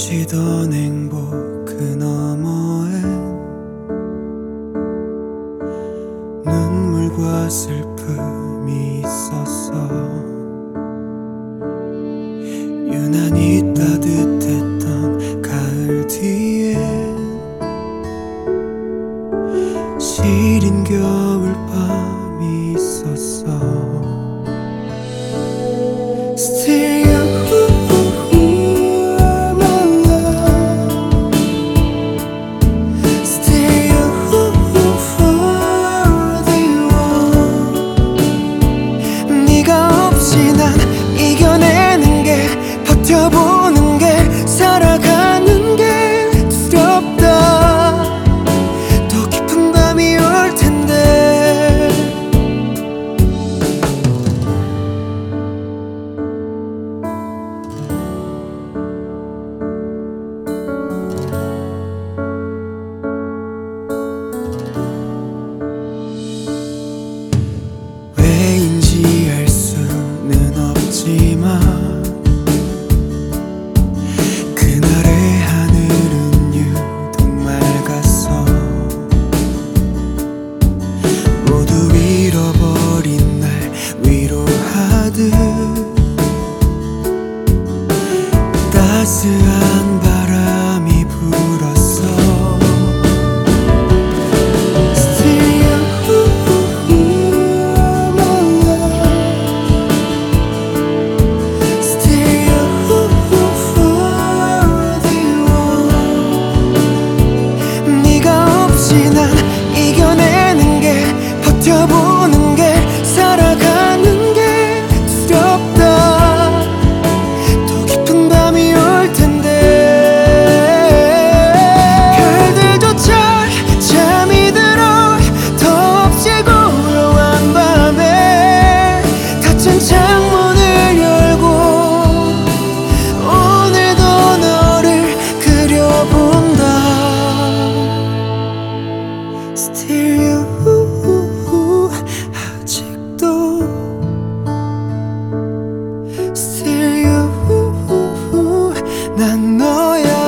스치던 행복 그 너머엔 눈물과 슬픔이 있었어. 유난히 따뜻했던 가을 뒤에 시린 겨울밤이 있었어. Still you, my love. Still you for the one. 네가 없이 난 이겨내는 게, 버텨보는 게, 살아가는 게 두렵다. 더 깊은 밤이 올 텐데. 왜인지 알 수는 없지만 그날의 하늘은 유독 맑았어. 모두 잃어버린 날 위로하듯 따스한 바람이 불었어. Still you, my love. Still you for the one. 네가 없이 난 이겨내는 게, 버텨보는 게, 살아가는 게 두렵다. 더 깊은 밤이 올 텐데. 별들조차 잠이 들어 덕없이 고요한 밤에 닫힌 창문을 열고 오늘도 너를 그려본다. Still you, 아직도 Still you, 난 너야.